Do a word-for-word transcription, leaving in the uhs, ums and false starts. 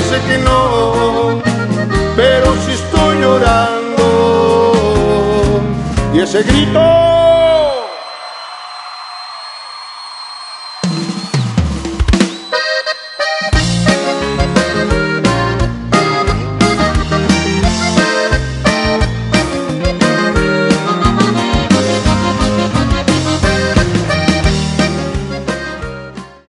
parece que no, pero sí estoy llorando. Y ese grito